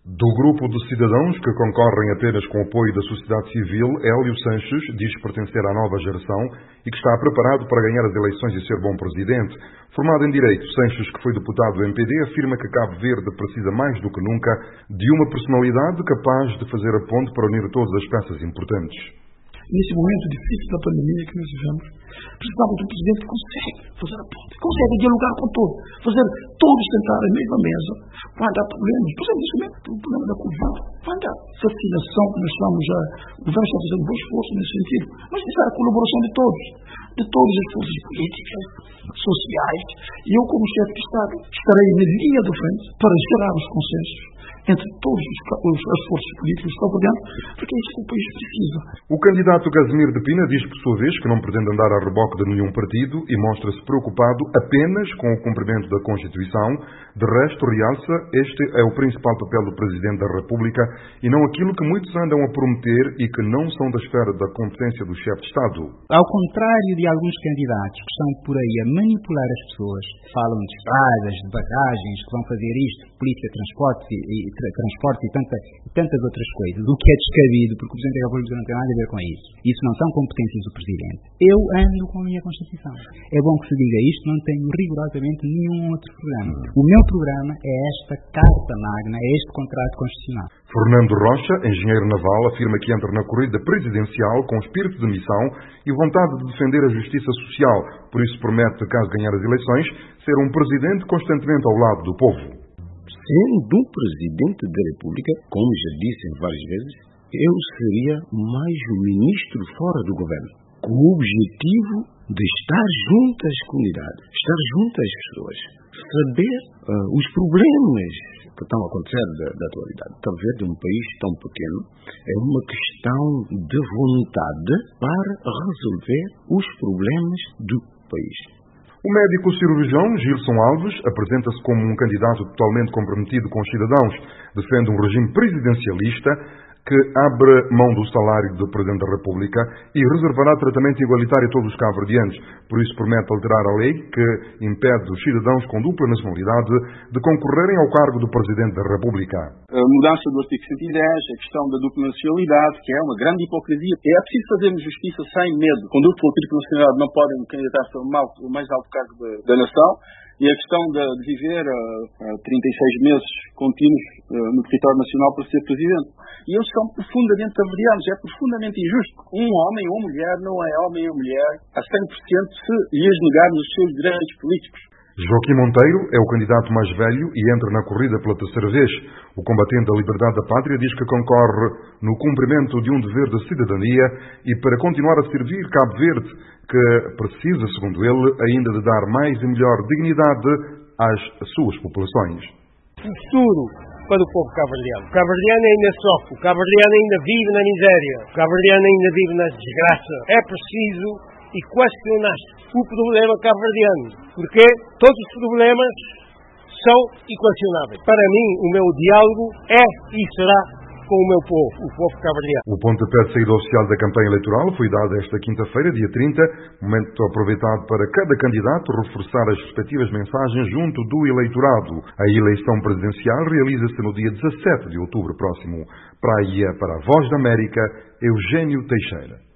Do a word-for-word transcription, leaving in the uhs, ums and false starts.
Do grupo de cidadãos que concorrem apenas com o apoio da sociedade civil, Hélio Sanches diz pertencer à nova geração e que está preparado para ganhar as eleições e ser bom presidente. Formado em Direito, Sanches, que foi deputado do M P D, afirma que Cabo Verde precisa mais do que nunca de uma personalidade capaz de fazer a ponte para unir todas as peças importantes. Nesse momento difícil da pandemia que nós vivemos, precisamos de um presidente que consegue fazer a ponte, consegue dialogar com todos, fazer todos sentar à mesma mesa quando há problemas. Por exemplo, nesse momento, o problema da Covid, quando há vacinação, que nós estamos já, o governo está fazendo um bom esforço nesse sentido, mas precisa a colaboração de todos, de todas as forças políticas, sociais, e eu, como chefe de Estado, estarei na linha de frente para gerar os consensos entre todos os, os, as forças políticas que estão por dentro, porque é isso que o país precisa. O candidato Casimir de Pina diz, por sua vez, que não pretende andar a reboque de nenhum partido e mostra-se preocupado apenas com o cumprimento da Constituição. De resto, realça, este é o principal papel do Presidente da República e não aquilo que muitos andam a prometer e que não são da esfera da competência do chefe de Estado. Ao contrário de alguns candidatos que estão por aí a manipular as pessoas, falam de estradas, de barragens, que vão fazer isto, política, transporte e, e tra, transporte e tanta, tantas outras coisas, o que é descabido, porque o Presidente da República não tem nada a ver com isso. Isso não são competências do Presidente. Eu ando com a minha Constituição. É bom que se diga isto, não tenho rigorosamente nenhum outro programa. O meu programa é esta Carta Magna, é este contrato constitucional. Fernando Rocha, engenheiro naval, afirma que entra na corrida presidencial com espírito de missão e vontade de defender a justiça social. Por isso promete, caso ganhar as eleições, ser um presidente constantemente ao lado do povo. Sendo um presidente da República, como já disse várias vezes, eu seria mais um ministro fora do governo, com o objetivo de estar junto às comunidades, estar junto às pessoas, saber uh, os problemas que estão a acontecer da, da atualidade. Talvez de um país tão pequeno, é uma questão de vontade para resolver os problemas do país. O médico cirurgião Gilson Alves apresenta-se como um candidato totalmente comprometido com os cidadãos, defende um regime presidencialista que abre mão do salário do Presidente da República e reservará tratamento igualitário a todos os cabo-verdianos. Por isso promete alterar a lei que impede os cidadãos com dupla nacionalidade de concorrerem ao cargo do Presidente da República. A mudança do artigo cento e dez, a questão da dupla nacionalidade, que é uma grande hipocrisia. É preciso fazermos justiça sem medo. Com dupla ou tripla nacionalidade não podem candidatar-se ao mais alto cargo da, da nação. E a questão de, de viver uh, trinta e seis meses contínuos uh, no território nacional para ser presidente. E eles são profundamente cabo-verdianos. É profundamente injusto. Um homem ou uma mulher não é homem ou mulher a cem por cento se lhes negarmos os seus direitos políticos. Joaquim Monteiro é o candidato mais velho e entra na corrida pela terceira vez. O combatente da liberdade da pátria diz que concorre no cumprimento de um dever de cidadania e para continuar a servir Cabo Verde, que precisa, segundo ele, ainda de dar mais e melhor dignidade às suas populações. O futuro para o povo cabo-verdiano. O cabo-verdiano ainda sofre, o cabo-verdiano ainda vive na miséria, o cabo-verdiano ainda vive na desgraça. É preciso equacionar o problema cabo-verdiano, porque todos os problemas são equacionáveis. Para mim, o meu diálogo é e será com o meu povo, o povo cabo-verdiano. O pontapé de saída oficial da campanha eleitoral foi dado esta quinta-feira, dia trinta, momento aproveitado para cada candidato reforçar as respectivas mensagens junto do eleitorado. A eleição presidencial realiza-se no dia dezassete de outubro próximo. Praia para a Voz da América, Eugênio Teixeira.